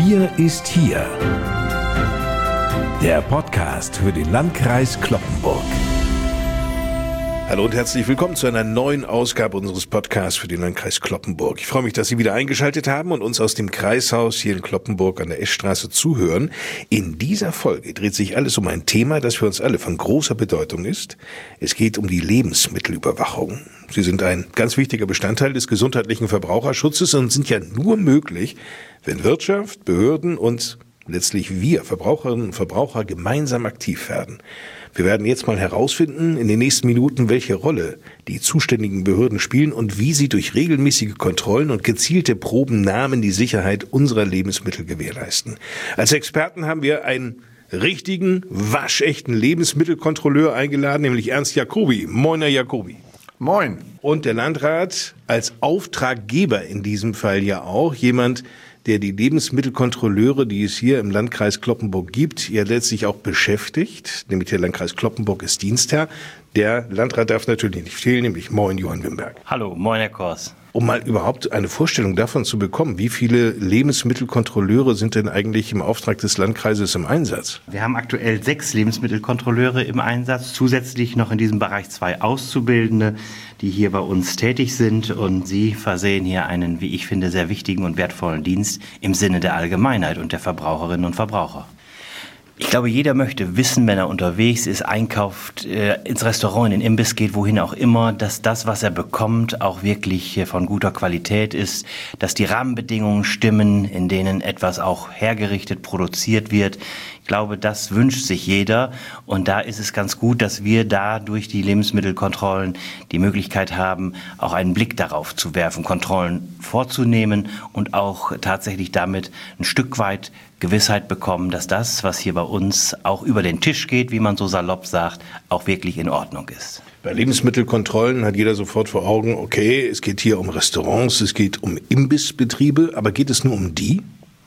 Bier ist hier. Der Podcast für den Landkreis Cloppenburg. Hallo und herzlich willkommen zu einer neuen Ausgabe unseres Podcasts für den Landkreis Cloppenburg. Ich freue mich, dass Sie wieder eingeschaltet haben und uns aus dem Kreishaus hier in Cloppenburg an der Eschstraße zuhören. In dieser Folge dreht sich alles um ein Thema, das für uns alle von großer Bedeutung ist. Es geht um die Lebensmittelüberwachung. Sie sind ein ganz wichtiger Bestandteil des gesundheitlichen Verbraucherschutzes und sind ja nur möglich, wenn Wirtschaft, Behörden und letztlich wir Verbraucherinnen und Verbraucher gemeinsam aktiv werden. Wir werden jetzt mal herausfinden in den nächsten Minuten, welche Rolle die zuständigen Behörden spielen und wie sie durch regelmäßige Kontrollen und gezielte Probennahmen die Sicherheit unserer Lebensmittel gewährleisten. Als Experten haben wir einen richtigen, waschechten Lebensmittelkontrolleur eingeladen, nämlich Ernst Jacobi. Moin, Herr Jacobi. Moin. Und der Landrat als Auftraggeber in diesem Fall ja auch, jemand, der die Lebensmittelkontrolleure, die es hier im Landkreis Cloppenburg gibt, ja letztlich auch beschäftigt. Nämlich der Landkreis Cloppenburg ist Dienstherr. Der Landrat darf natürlich nicht fehlen, nämlich moin Johann Wimberg. Hallo, moin Herr Kors. Um mal überhaupt eine Vorstellung davon zu bekommen, wie viele Lebensmittelkontrolleure sind denn eigentlich im Auftrag des Landkreises im Einsatz? Wir haben aktuell 6 Lebensmittelkontrolleure im Einsatz, zusätzlich noch in diesem Bereich 2 Auszubildende, die hier bei uns tätig sind, und sie versehen hier einen, wie ich finde, sehr wichtigen und wertvollen Dienst im Sinne der Allgemeinheit und der Verbraucherinnen und Verbraucher. Ich glaube, jeder möchte wissen, wenn er unterwegs ist, einkauft, ins Restaurant, in den Imbiss geht, wohin auch immer, dass das, was er bekommt, auch wirklich von guter Qualität ist, dass die Rahmenbedingungen stimmen, in denen etwas auch hergerichtet, produziert wird. Ich glaube, das wünscht sich jeder, und da ist es ganz gut, dass wir da durch die Lebensmittelkontrollen die Möglichkeit haben, auch einen Blick darauf zu werfen, Kontrollen vorzunehmen und auch tatsächlich damit ein Stück weit Gewissheit bekommen, dass das, was hier bei uns auch über den Tisch geht, wie man so salopp sagt, auch wirklich in Ordnung ist. Bei Lebensmittelkontrollen hat jeder sofort vor Augen, okay, es geht hier um Restaurants, es geht um Imbissbetriebe, aber geht es nur um die?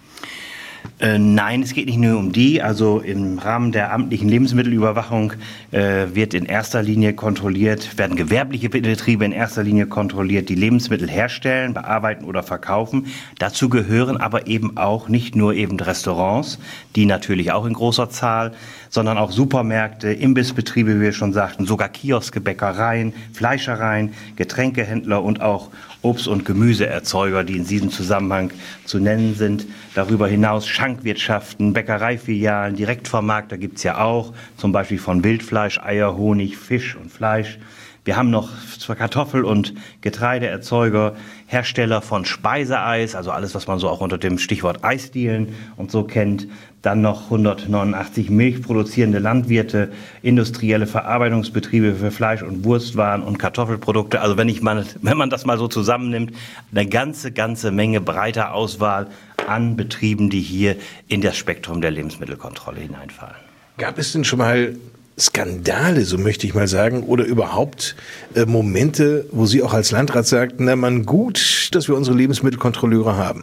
Nein, es geht nicht nur um die. Also im Rahmen der amtlichen Lebensmittelüberwachung wird in erster Linie kontrolliert, werden gewerbliche Betriebe in erster Linie kontrolliert, die Lebensmittel herstellen, bearbeiten oder verkaufen. Dazu gehören aber eben auch nicht nur eben Restaurants, die natürlich auch in großer Zahl, sondern auch Supermärkte, Imbissbetriebe, wie wir schon sagten, sogar Kioske, Bäckereien, Fleischereien, Getränkehändler und auch Obst- und Gemüseerzeuger, die in diesem Zusammenhang zu nennen sind. Darüber hinaus Schankwirtschaften, Bäckereifilialen, Direktvermarkter gibt's ja auch, zum Beispiel von Wildfleisch, Eier, Honig, Fisch und Fleisch. Wir haben noch Kartoffel- und Getreideerzeuger, Hersteller von Speiseeis, also alles, was man so auch unter dem Stichwort Eisdielen und so kennt. Dann noch 189 milchproduzierende Landwirte, industrielle Verarbeitungsbetriebe für Fleisch- und Wurstwaren und Kartoffelprodukte. Also wenn man das mal so zusammennimmt, eine ganze Menge breiter Auswahl an Betrieben, die hier in das Spektrum der Lebensmittelkontrolle hineinfallen. Gab es denn schon mal Skandale, so möchte ich mal sagen, oder überhaupt Momente, wo Sie auch als Landrat sagten, na man, gut, dass wir unsere Lebensmittelkontrolleure haben?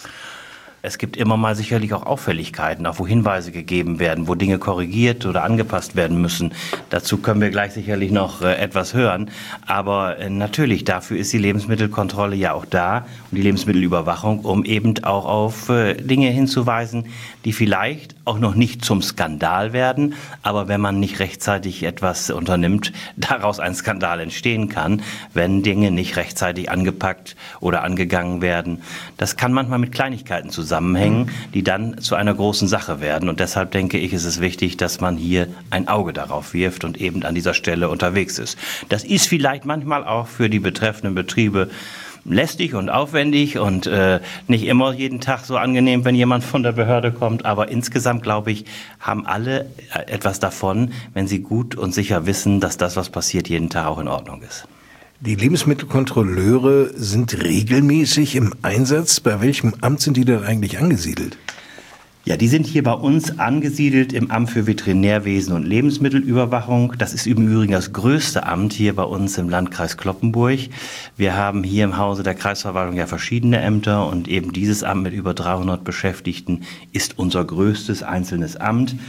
Es gibt immer mal sicherlich auch Auffälligkeiten, auch wo Hinweise gegeben werden, wo Dinge korrigiert oder angepasst werden müssen. Dazu können wir gleich sicherlich noch etwas hören. Aber natürlich, dafür ist die Lebensmittelkontrolle ja auch da und die Lebensmittelüberwachung, um eben auch auf Dinge hinzuweisen, die vielleicht auch noch nicht zum Skandal werden. Aber wenn man nicht rechtzeitig etwas unternimmt, daraus ein Skandal entstehen kann, wenn Dinge nicht rechtzeitig angepackt oder angegangen werden. Das kann manchmal mit Kleinigkeiten zusammenhängen, die dann zu einer großen Sache werden. Und deshalb denke ich, ist es wichtig, dass man hier ein Auge darauf wirft und eben an dieser Stelle unterwegs ist. Das ist vielleicht manchmal auch für die betreffenden Betriebe lästig und aufwendig und nicht immer jeden Tag so angenehm, wenn jemand von der Behörde kommt. Aber insgesamt, glaube ich, haben alle etwas davon, wenn sie gut und sicher wissen, dass das, was passiert, jeden Tag auch in Ordnung ist. Die Lebensmittelkontrolleure sind regelmäßig im Einsatz. Bei welchem Amt sind die denn eigentlich angesiedelt? Ja, die sind hier bei uns angesiedelt im Amt für Veterinärwesen und Lebensmittelüberwachung. Das ist im Übrigen das größte Amt hier bei uns im Landkreis Cloppenburg. Wir haben hier im Hause der Kreisverwaltung ja verschiedene Ämter und eben dieses Amt mit über 300 Beschäftigten ist unser größtes einzelnes Amt.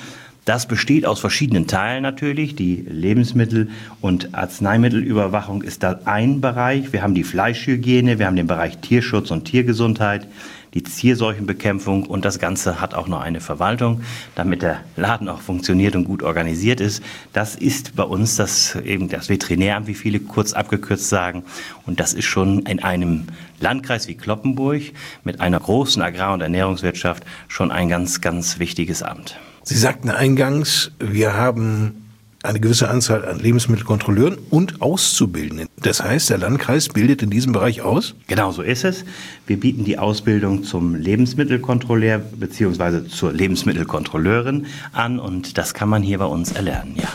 Das besteht aus verschiedenen Teilen natürlich. Die Lebensmittel- und Arzneimittelüberwachung ist da ein Bereich. Wir haben die Fleischhygiene, wir haben den Bereich Tierschutz und Tiergesundheit, die Tierseuchenbekämpfung und das Ganze hat auch noch eine Verwaltung, damit der Laden auch funktioniert und gut organisiert ist. Das ist bei uns das Veterinäramt, wie viele kurz abgekürzt sagen. Und das ist schon in einem Landkreis wie Cloppenburg mit einer großen Agrar- und Ernährungswirtschaft schon ein ganz, ganz wichtiges Amt. Sie sagten eingangs, wir haben eine gewisse Anzahl an Lebensmittelkontrolleuren und Auszubildenden. Das heißt, der Landkreis bildet in diesem Bereich aus? Genau so ist es. Wir bieten die Ausbildung zum Lebensmittelkontrolleur bzw. zur Lebensmittelkontrolleurin an und das kann man hier bei uns erlernen, ja.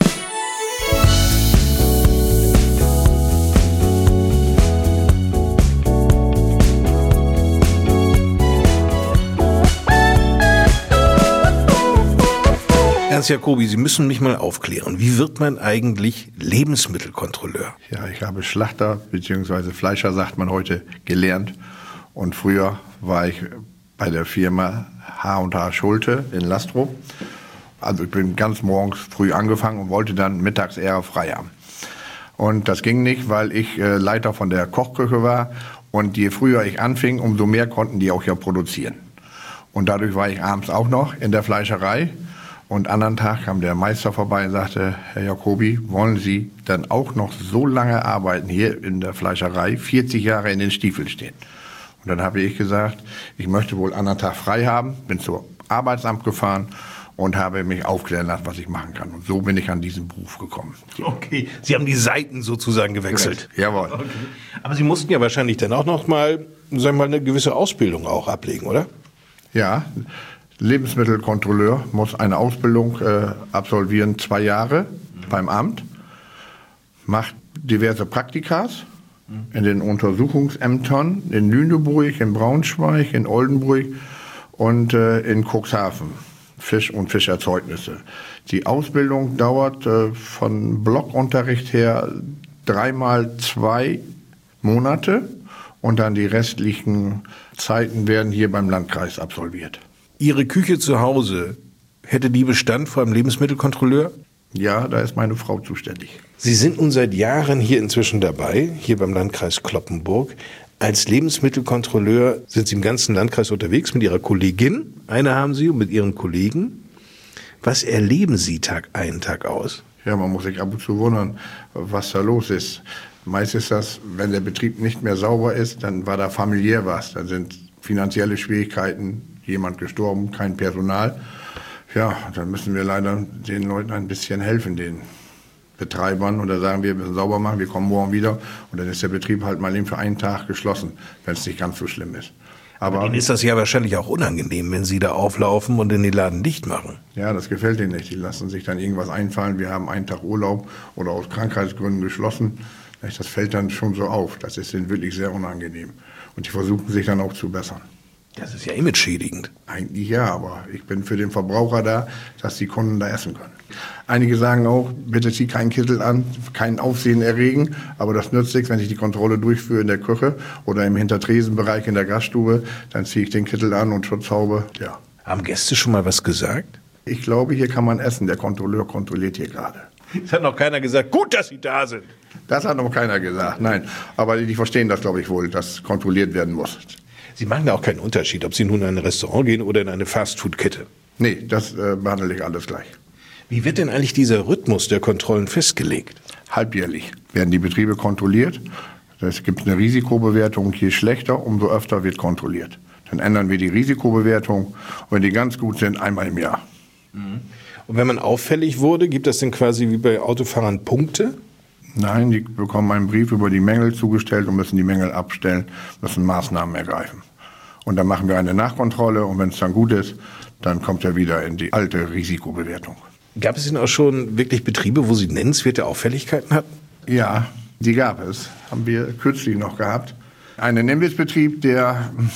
Ernst Jacobi, Sie müssen mich mal aufklären. Wie wird man eigentlich Lebensmittelkontrolleur? Ja, ich habe Schlachter bzw. Fleischer, sagt man heute, gelernt. Und früher war ich bei der Firma H&H Schulte in Lastrow. Also ich bin ganz morgens früh angefangen und wollte dann mittags eher frei haben. Und das ging nicht, weil ich Leiter von der Kochküche war. Und je früher ich anfing, umso mehr konnten die auch ja produzieren. Und dadurch war ich abends auch noch in der Fleischerei. Und anderen Tag kam der Meister vorbei und sagte, Herr Jacobi, wollen Sie dann auch noch so lange arbeiten hier in der Fleischerei, 40 Jahre in den Stiefeln stehen? Und dann habe ich gesagt, ich möchte wohl anderen Tag frei haben, bin zum Arbeitsamt gefahren und habe mich aufklären lassen, was ich machen kann. Und so bin ich an diesen Beruf gekommen. Okay, Sie haben die Seiten sozusagen gewechselt. Jawohl. Okay. Aber Sie mussten ja wahrscheinlich dann auch noch mal, sagen wir mal, eine gewisse Ausbildung auch ablegen, oder? Ja, Lebensmittelkontrolleur muss eine Ausbildung absolvieren, 2 Jahre beim Amt, macht diverse Praktikas in den Untersuchungsämtern in Lüneburg, in Braunschweig, in Oldenburg und in Cuxhaven, Fisch und Fischerzeugnisse. Die Ausbildung dauert von Blockunterricht her 3 mal 2 Monate und dann die restlichen Zeiten werden hier beim Landkreis absolviert. Ihre Küche zu Hause, hätte die Bestand vor einem Lebensmittelkontrolleur? Ja, da ist meine Frau zuständig. Sie sind nun seit Jahren hier inzwischen dabei, hier beim Landkreis Cloppenburg. Als Lebensmittelkontrolleur sind Sie im ganzen Landkreis unterwegs mit Ihrer Kollegin. Eine haben Sie und mit Ihren Kollegen. Was erleben Sie Tag ein, Tag aus? Ja, man muss sich ab und zu wundern, was da los ist. Meist ist das, wenn der Betrieb nicht mehr sauber ist, dann war da familiär was. Dann sind finanzielle Schwierigkeiten, jemand gestorben, kein Personal. Ja, dann müssen wir leider den Leuten ein bisschen helfen, den Betreibern. Oder sagen wir müssen sauber machen, wir kommen morgen wieder. Und dann ist der Betrieb halt mal eben für einen Tag geschlossen, wenn es nicht ganz so schlimm ist. Aber Ihnen ist das ja wahrscheinlich auch unangenehm, wenn Sie da auflaufen und in den Laden dicht machen. Ja, das gefällt denen nicht. Die lassen sich dann irgendwas einfallen. Wir haben einen Tag Urlaub oder aus Krankheitsgründen geschlossen. Das fällt dann schon so auf. Das ist ihnen wirklich sehr unangenehm. Und die versuchen sich dann auch zu bessern. Das ist ja image-schädigend. Eigentlich ja, aber ich bin für den Verbraucher da, dass die Kunden da essen können. Einige sagen auch, bitte zieh keinen Kittel an, kein Aufsehen erregen, aber das nützt nichts, wenn ich die Kontrolle durchführe in der Küche oder im Hintertresenbereich in der Gaststube, dann ziehe ich den Kittel an und Schutzhaube, ja. Haben Gäste schon mal was gesagt? Ich glaube, hier kann man essen, der Kontrolleur kontrolliert hier gerade. Es hat noch keiner gesagt, gut, dass Sie da sind. Das hat noch keiner gesagt, nein. Aber die verstehen das, glaube ich, wohl, dass kontrolliert werden muss. Sie machen da auch keinen Unterschied, ob Sie nun in ein Restaurant gehen oder in eine Fastfood-Kette. Nee, das behandle ich alles gleich. Wie wird denn eigentlich dieser Rhythmus der Kontrollen festgelegt? Halbjährlich werden die Betriebe kontrolliert. Es gibt eine Risikobewertung, je schlechter, umso öfter wird kontrolliert. Dann ändern wir die Risikobewertung und wenn die ganz gut sind, einmal im Jahr. Und wenn man auffällig wurde, gibt das denn quasi wie bei Autofahrern Punkte? Nein, die bekommen einen Brief über die Mängel zugestellt und müssen die Mängel abstellen, müssen Maßnahmen ergreifen. Und dann machen wir eine Nachkontrolle und wenn es dann gut ist, dann kommt er wieder in die alte Risikobewertung. Gab es denn auch schon wirklich Betriebe, wo Sie nennenswerte Auffälligkeiten hatten? Ja, die gab es. Haben wir kürzlich noch gehabt. Einen Imbissbetrieb, den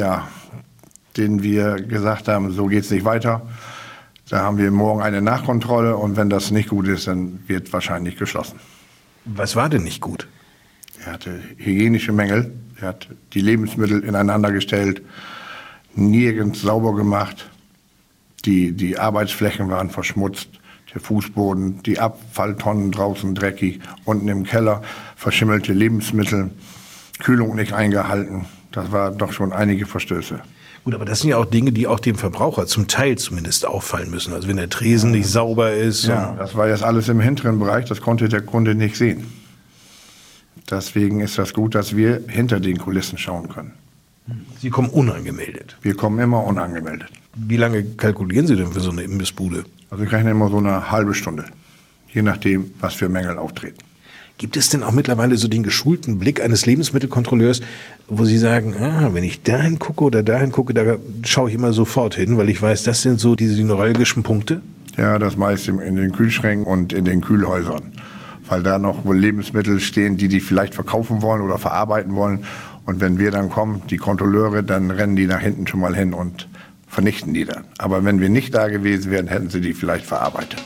wir gesagt haben, so geht's nicht weiter. Da haben wir morgen eine Nachkontrolle und wenn das nicht gut ist, dann wird wahrscheinlich geschlossen. Was war denn nicht gut? Er hatte hygienische Mängel, er hat die Lebensmittel ineinander gestellt, nirgends sauber gemacht. Die Arbeitsflächen waren verschmutzt, der Fußboden, die Abfalltonnen draußen dreckig, unten im Keller verschimmelte Lebensmittel, Kühlung nicht eingehalten. Das war doch schon einige Verstöße. Gut, aber das sind ja auch Dinge, die auch dem Verbraucher zum Teil zumindest auffallen müssen. Also wenn der Tresen nicht sauber ist. Ja, das war jetzt alles im hinteren Bereich, das konnte der Kunde nicht sehen. Deswegen ist das gut, dass wir hinter den Kulissen schauen können. Sie kommen unangemeldet. Wir kommen immer unangemeldet. Wie lange kalkulieren Sie denn für so eine Imbissbude? Also ich rechne immer so eine halbe Stunde, je nachdem, was für Mängel auftreten. Gibt es denn auch mittlerweile so den geschulten Blick eines Lebensmittelkontrolleurs, wo Sie sagen, wenn ich dahin gucke oder dahin gucke, da schaue ich immer sofort hin, weil ich weiß, das sind so diese neuralgischen Punkte? Ja, das meist in den Kühlschränken und in den Kühlhäusern, weil da noch wohl Lebensmittel stehen, die vielleicht verkaufen wollen oder verarbeiten wollen. Und wenn wir dann kommen, die Kontrolleure, dann rennen die nach hinten schon mal hin und vernichten die dann. Aber wenn wir nicht da gewesen wären, hätten sie die vielleicht verarbeitet.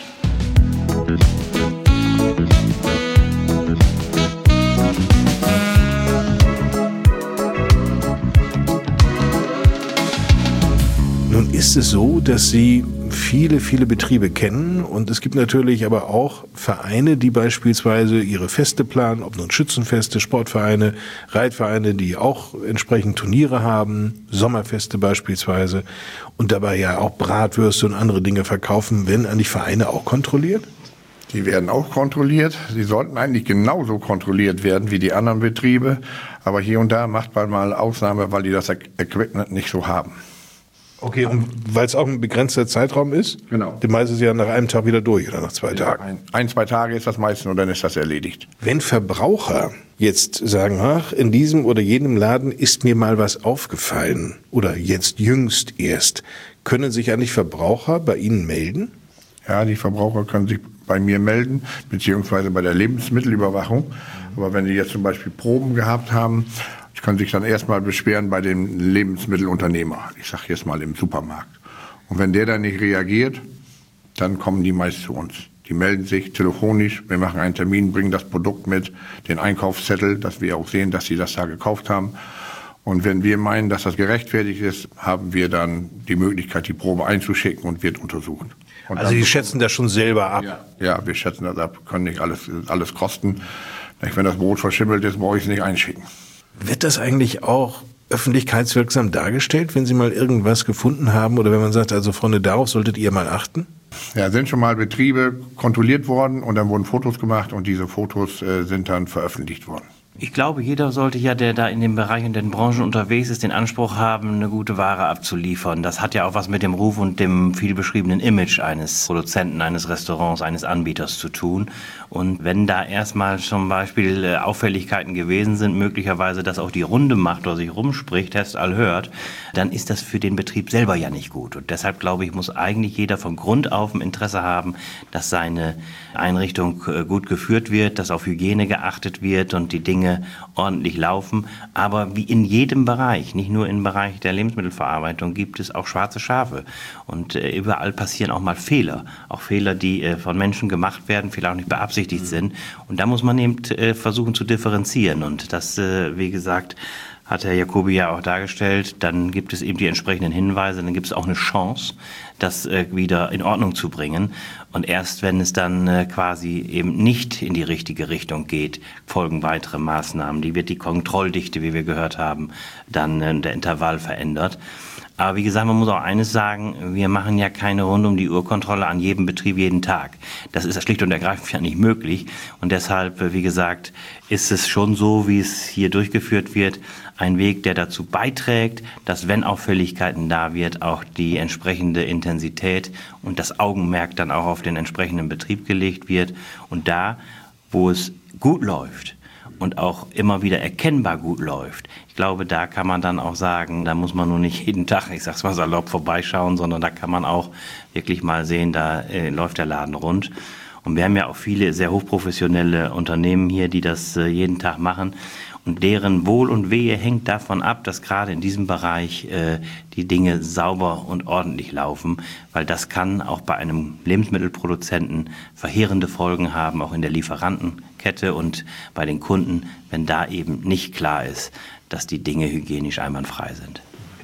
Nun ist es so, dass Sie viele, viele Betriebe kennen und es gibt natürlich aber auch Vereine, die beispielsweise ihre Feste planen, ob nun Schützenfeste, Sportvereine, Reitvereine, die auch entsprechend Turniere haben, Sommerfeste beispielsweise und dabei ja auch Bratwürste und andere Dinge verkaufen. Werden eigentlich Vereine auch kontrolliert? Die werden auch kontrolliert. Sie sollten eigentlich genauso kontrolliert werden wie die anderen Betriebe, aber hier und da macht man mal Ausnahme, weil die das Equipment nicht so haben. Okay, und weil es auch ein begrenzter Zeitraum ist? Genau. Die meiste ist ja nach einem Tag wieder durch oder nach 2 Tagen. Ein, 2 Tage ist das meistens und dann ist das erledigt. Wenn Verbraucher jetzt sagen, in diesem oder jenem Laden ist mir mal was aufgefallen oder jetzt jüngst erst, können sich eigentlich Verbraucher bei Ihnen melden? Ja, die Verbraucher können sich bei mir melden, beziehungsweise bei der Lebensmittelüberwachung. Aber wenn die jetzt zum Beispiel Proben gehabt haben, können sich dann erstmal beschweren bei dem Lebensmittelunternehmer, ich sage jetzt mal im Supermarkt. Und wenn der dann nicht reagiert, dann kommen die meist zu uns. Die melden sich telefonisch, wir machen einen Termin, bringen das Produkt mit, den Einkaufszettel, dass wir auch sehen, dass sie das da gekauft haben. Und wenn wir meinen, dass das gerechtfertigt ist, haben wir dann die Möglichkeit, die Probe einzuschicken und wird untersuchen. Und also Sie schätzen das schon selber ab? Ja, wir schätzen das ab, können nicht alles kosten. Wenn das Brot verschimmelt ist, brauche ich es nicht einschicken. Wird das eigentlich auch öffentlichkeitswirksam dargestellt, wenn Sie mal irgendwas gefunden haben oder wenn man sagt, also Freunde, darauf solltet ihr mal achten? Ja, sind schon mal Betriebe kontrolliert worden und dann wurden Fotos gemacht und diese Fotos sind dann veröffentlicht worden. Ich glaube, jeder sollte ja, der da in dem Bereich und den Branchen unterwegs ist, den Anspruch haben, eine gute Ware abzuliefern. Das hat ja auch was mit dem Ruf und dem viel beschriebenen Image eines Produzenten, eines Restaurants, eines Anbieters zu tun. Und wenn da erstmal zum Beispiel Auffälligkeiten gewesen sind, möglicherweise das auch die Runde macht oder sich rumspricht, Hest all hört, dann ist das für den Betrieb selber ja nicht gut. Und deshalb, glaube ich, muss eigentlich jeder von Grund auf ein Interesse haben, dass seine Einrichtung gut geführt wird, dass auf Hygiene geachtet wird und die Dinge ordentlich laufen. Aber wie in jedem Bereich, nicht nur im Bereich der Lebensmittelverarbeitung, gibt es auch schwarze Schafe. Und überall passieren auch mal Fehler. Auch Fehler, die von Menschen gemacht werden, vielleicht auch nicht beabsichtigt sind. Und da muss man eben versuchen zu differenzieren. Und das, wie gesagt, hat Herr Jacobi ja auch dargestellt. Dann gibt es eben die entsprechenden Hinweise. Dann gibt es auch eine Chance, das wieder in Ordnung zu bringen. Und erst wenn es dann quasi eben nicht in die richtige Richtung geht, folgen weitere Maßnahmen. Die wird die Kontrolldichte, wie wir gehört haben, dann der Intervall verändert. Aber wie gesagt, man muss auch eines sagen, wir machen ja keine Rund-um-die-Uhr-Kontrolle an jedem Betrieb jeden Tag. Das ist schlicht und ergreifend ja nicht möglich. Und deshalb, wie gesagt, ist es schon so, wie es hier durchgeführt wird, ein Weg, der dazu beiträgt, dass, wenn Auffälligkeiten da wird, auch die entsprechende Intensität und das Augenmerk dann auch auf den entsprechenden Betrieb gelegt wird. Und da, wo es gut läuft, und auch immer wieder erkennbar gut läuft. Ich glaube, da kann man dann auch sagen, da muss man nur nicht jeden Tag, ich sag's mal salopp, vorbeischauen, sondern da kann man auch wirklich mal sehen, da läuft der Laden rund. Und wir haben ja auch viele sehr hochprofessionelle Unternehmen hier, die das jeden Tag machen. Und deren Wohl und Wehe hängt davon ab, dass gerade in diesem Bereich die Dinge sauber und ordentlich laufen, weil das kann auch bei einem Lebensmittelproduzenten verheerende Folgen haben, auch in der Lieferantenkette und bei den Kunden, wenn da eben nicht klar ist, dass die Dinge hygienisch einwandfrei sind.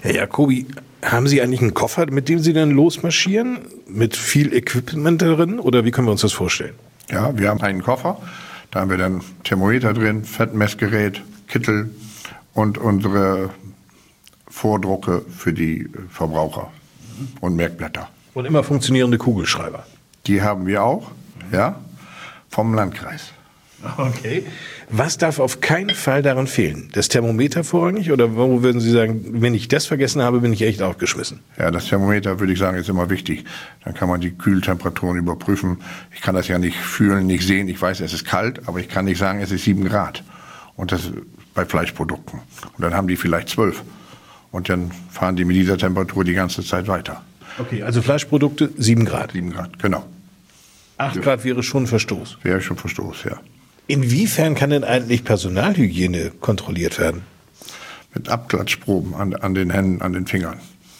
Herr Jacobi, haben Sie eigentlich einen Koffer, mit dem Sie dann losmarschieren? Mit viel Equipment darin? Oder wie können wir uns das vorstellen? Ja, wir haben einen Koffer. Da haben wir dann Thermometer drin, Fettmessgerät, Kittel und unsere Vordrucke für die Verbraucher und Merkblätter. Und immer funktionierende Kugelschreiber. Die haben wir auch, ja, vom Landkreis. Okay. Was darf auf keinen Fall daran fehlen? Das Thermometer vorrangig? Oder wo würden Sie sagen, wenn ich das vergessen habe, bin ich echt aufgeschmissen? Ja, das Thermometer, würde ich sagen, ist immer wichtig. Dann kann man die Kühltemperaturen überprüfen. Ich kann das ja nicht fühlen, nicht sehen. Ich weiß, es ist kalt, aber ich kann nicht sagen, es ist 7 Grad. Und das bei Fleischprodukten. Und dann haben die vielleicht 12. Und dann fahren die mit dieser Temperatur die ganze Zeit weiter. Okay, also Fleischprodukte 7 Grad. 7 Grad, genau. 8 Grad wäre schon ein Verstoß. Wäre schon Verstoß, ja. Inwiefern kann denn eigentlich Personalhygiene kontrolliert werden? Mit Abklatschproben an den Händen, an den Fingern.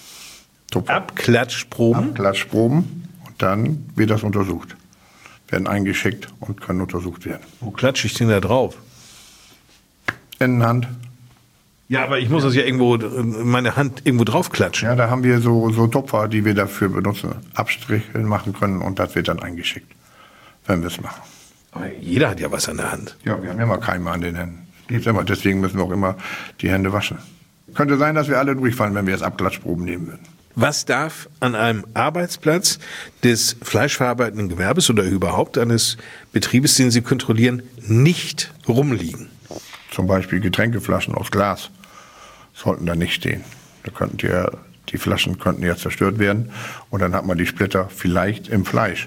Abklatschproben? Abklatschproben und dann wird das untersucht. Werden eingeschickt und können untersucht werden. Wo klatsche ich denn da drauf? Innenhand. Ja, aber ich muss das ja irgendwo, meine Hand irgendwo drauf klatschen. Ja, da haben wir so Tupfer, die wir dafür benutzen. Abstriche machen können und das wird dann eingeschickt, wenn wir es machen. Aber jeder hat ja was an der Hand. Ja, wir haben immer Keime an den Händen. Gibt's immer. Deswegen müssen wir auch immer die Hände waschen. Könnte sein, dass wir alle durchfallen, wenn wir jetzt Abklatschproben nehmen würden. Was darf an einem Arbeitsplatz des fleischverarbeitenden Gewerbes oder überhaupt eines Betriebes, den Sie kontrollieren, nicht rumliegen? Zum Beispiel Getränkeflaschen aus Glas sollten da nicht stehen. Die Flaschen könnten ja zerstört werden und dann hat man die Splitter vielleicht im Fleisch.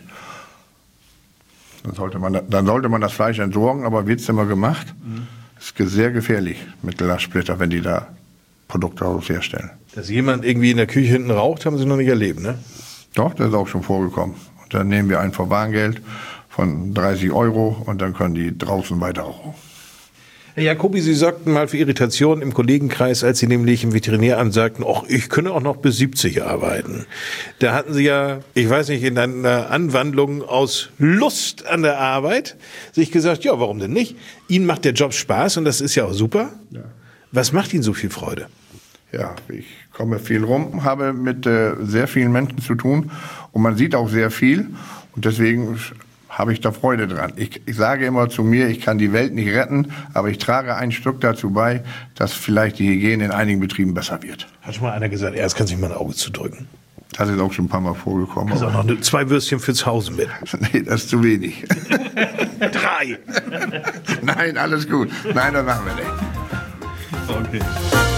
Dann sollte man das Fleisch entsorgen, aber wird's immer gemacht? Ist sehr gefährlich mit Glassplitter, wenn die da Produkte daraus herstellen. Dass jemand irgendwie in der Küche hinten raucht, haben Sie noch nicht erlebt, ne? Doch, das ist auch schon vorgekommen. Und dann nehmen wir ein Verwarngeld von 30 € und dann können die draußen weiter rauchen. Herr Jacobi, Sie sorgten mal für Irritationen im Kollegenkreis, als Sie nämlich im Veterinäramt sagten, ich könne auch noch bis 70 arbeiten. Da hatten Sie ja, ich weiß nicht, in einer Anwandlung aus Lust an der Arbeit sich gesagt, ja, warum denn nicht? Ihnen macht der Job Spaß und das ist ja auch super. Ja. Was macht Ihnen so viel Freude? Ja, ich komme viel rum, habe mit sehr vielen Menschen zu tun und man sieht auch sehr viel und deswegen habe ich da Freude dran. Ich sage immer zu mir, ich kann die Welt nicht retten, aber ich trage ein Stück dazu bei, dass vielleicht die Hygiene in einigen Betrieben besser wird. Hat schon mal einer gesagt, erst kann sich mal ein Auge zudrücken. Das ist auch schon ein paar Mal vorgekommen. Also auch noch 2 Würstchen für zu Hause mit. Nee, das ist zu wenig. 3. Nein, alles gut. Nein, das machen wir nicht. Okay.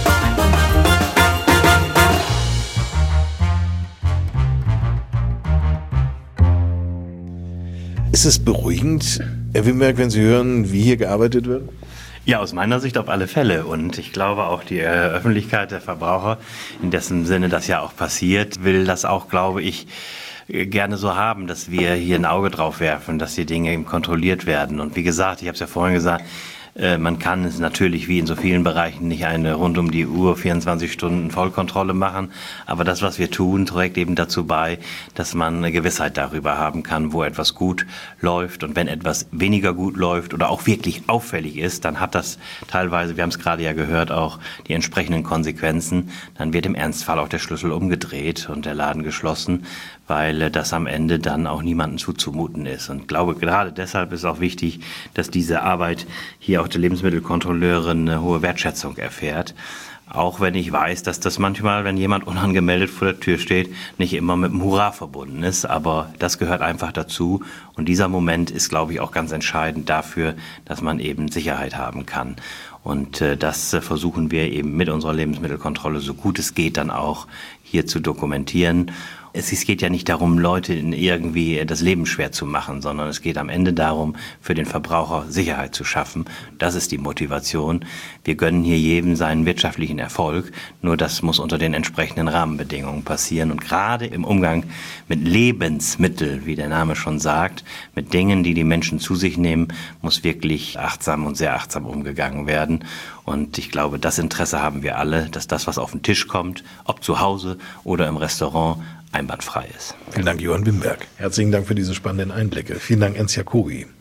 Ist es beruhigend, Herr Wimberg, wenn Sie hören, wie hier gearbeitet wird? Ja, aus meiner Sicht auf alle Fälle. Und ich glaube auch die Öffentlichkeit, der Verbraucher, in dessen Sinne das ja auch passiert, will das auch, glaube ich, gerne so haben, dass wir hier ein Auge drauf werfen, dass die Dinge eben kontrolliert werden. Und wie gesagt, ich habe es ja vorhin gesagt, man kann es natürlich wie in so vielen Bereichen nicht eine rund um die Uhr 24 Stunden Vollkontrolle machen, aber das, was wir tun, trägt eben dazu bei, dass man eine Gewissheit darüber haben kann, wo etwas gut läuft, und wenn etwas weniger gut läuft oder auch wirklich auffällig ist, dann hat das teilweise, wir haben es gerade ja gehört, auch die entsprechenden Konsequenzen. Dann wird im Ernstfall auch der Schlüssel umgedreht und der Laden geschlossen, weil das am Ende dann auch niemandem zuzumuten ist. Und ich glaube, gerade deshalb ist auch wichtig, dass diese Arbeit hier auch der Lebensmittelkontrolleurin eine hohe Wertschätzung erfährt. Auch wenn ich weiß, dass das manchmal, wenn jemand unangemeldet vor der Tür steht, nicht immer mit einem Hurra verbunden ist. Aber das gehört einfach dazu. Und dieser Moment ist, glaube ich, auch ganz entscheidend dafür, dass man eben Sicherheit haben kann. Und das versuchen wir eben mit unserer Lebensmittelkontrolle, so gut es geht, dann auch hier zu dokumentieren. Es geht ja nicht darum, Leute irgendwie das Leben schwer zu machen, sondern es geht am Ende darum, für den Verbraucher Sicherheit zu schaffen. Das ist die Motivation. Wir gönnen hier jedem seinen wirtschaftlichen Erfolg, nur das muss unter den entsprechenden Rahmenbedingungen passieren. Und gerade im Umgang mit Lebensmitteln, wie der Name schon sagt, mit Dingen, die die Menschen zu sich nehmen, muss wirklich achtsam und sehr achtsam umgegangen werden. Und ich glaube, das Interesse haben wir alle, dass das, was auf den Tisch kommt, ob zu Hause oder im Restaurant, einwandfrei ist. Vielen Dank, Johann Wimberg. Herzlichen Dank für diese spannenden Einblicke. Vielen Dank, Ernst Jacobi.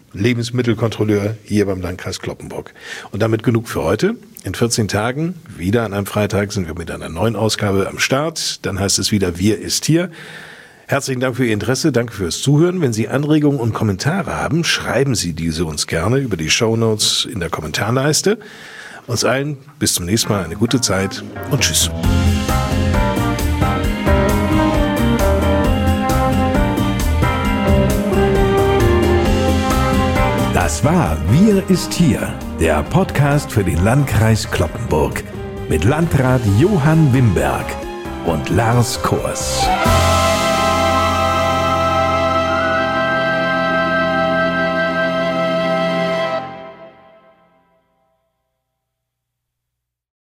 Lebensmittelkontrolleur hier beim Landkreis Cloppenburg. Und damit genug für heute. In 14 Tagen, wieder an einem Freitag, sind wir mit einer neuen Ausgabe am Start. Dann heißt es wieder Wir ist hier. Herzlichen Dank für Ihr Interesse, danke fürs Zuhören. Wenn Sie Anregungen und Kommentare haben, schreiben Sie diese uns gerne über die Shownotes in der Kommentarleiste. Uns allen bis zum nächsten Mal eine gute Zeit und tschüss. Das war Wir ist hier, der Podcast für den Landkreis Cloppenburg mit Landrat Johann Wimberg und Lars Kors.